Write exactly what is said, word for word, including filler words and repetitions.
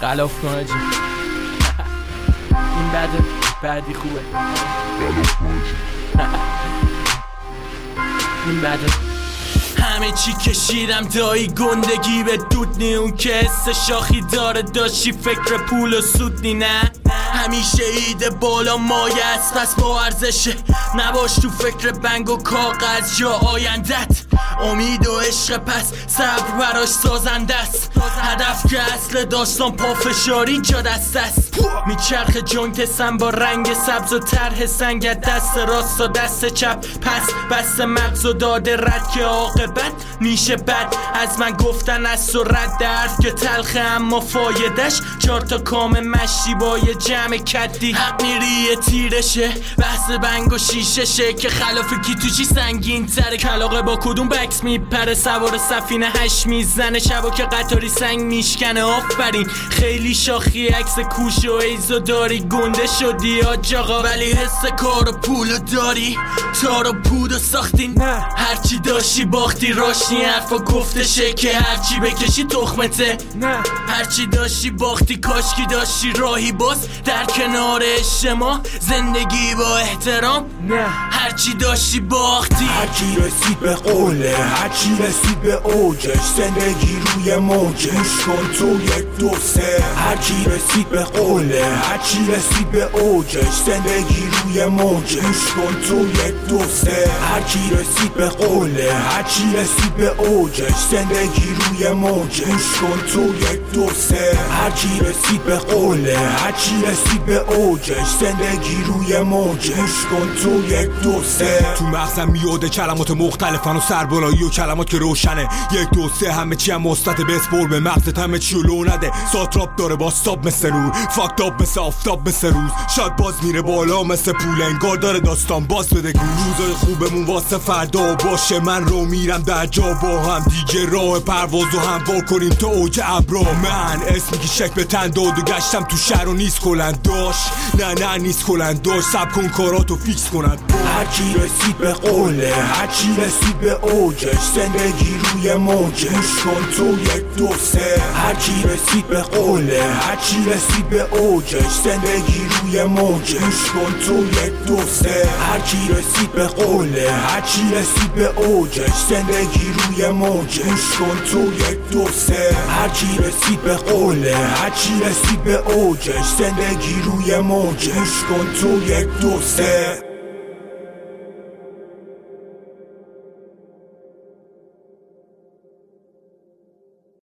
خلاف کن آجی. این بده بعدی خوبه. این بده همه چی کشیدم دایی گندگی به دود نی، اون که حس شاخی داره داشتی فکر پول و سود نی. نه همیشه ایده بالا مایه است پس با ارزشه، نباش تو فکر بنگ و کاغذ یا آیندت. امید و عشق پس صبر براش سازنده است، هدف که اصل داستان پافشاری جا دست است. میچرخ جوینت سم با رنگ سبز و طرح سنگ، دست راست و دست چپ پس بست مغز و داده رد که عاقبت میشه بد. از من گفتن از و رد حرف که تلخه اما فایدش چهار تا کام مشتی با یه جمع کدی. حق میری تیرشه بحث بنگ و شیششه که خلاف کی تو چی سنگین تره. کلاقه با کدوم بکس میپره سوار سفینه هش میزنه، شبا که قطاری سنگ میشکنه. آفرین خیلی شاخی عکس کوش و ایزو داری، گنده شدی آجاقا ولی حس کار و پولو داری. تار و پود و ساختین هرچی داشتی باختی، راشنی حرفا گفتشه که هرچی بکشی تخمته. نه هرچی داشتی باختی، کاشکی داشتی راهی باز در کنار اجتماع زندگی با احترام. نه هرچی داشتی باختی. هرچی رسید به قوله، هرچی رسید به اوجش، زندگی روی موجه گوش کن تو یک دو سه. هرچی رسید به قوله، هرچی رسید به اوجش، زندگی روی موجه گوش کن تو یک دو سه. هرچی رسید به قوله، هرچی رسید به اوجش، زندگی روی موجه گوش کن تو یک دو سه. هرچی رسید به قوله، هرچی رسید به اوجش، زندگی روی موجه گوش کن تو یک دو سه. تو مغزم میاده کلمات مختلفن و سربالایی و کلمات که روشنه. یک دو سه همه چی هم مثبت، بسپر به مغزت همه چی رو لو نده. ساتراپ داره با استاب مثل نور، فاکتاب مثل آفتاب مثل روز، شاید باز میره بالا مثل پول، انگار داره داستان باز بده گوش. روزای خوبمون واسه فردا باشه، من رو میرم در جا با هم دیگه، راه پرواز و هموار کنیم تو اوج ابرا. من اسمی که شک به تن داد و گشتم تو شهر و نیست کلند داشت. نه نه نیست کلند داشت، سب کن کاراتو فیکس کنند. هرچی رسید به قوله، هرچی رسید به اوجش، زندگی روی موجه گوش کن تو یک دو سه. هرچی رسید به قوله، هرچی رسید به اوجش، زندگی روی موجه گوش کن تو یک دو سه. هرچی رسید به قوله، هرچی رسید به اوجش، زندگی روی موجه گوش کن تو یک دو سه. هرچی رسید به قوله، هرچی رسید به اوجش، زندگی روی موجه گوش کن تو یک دو سه.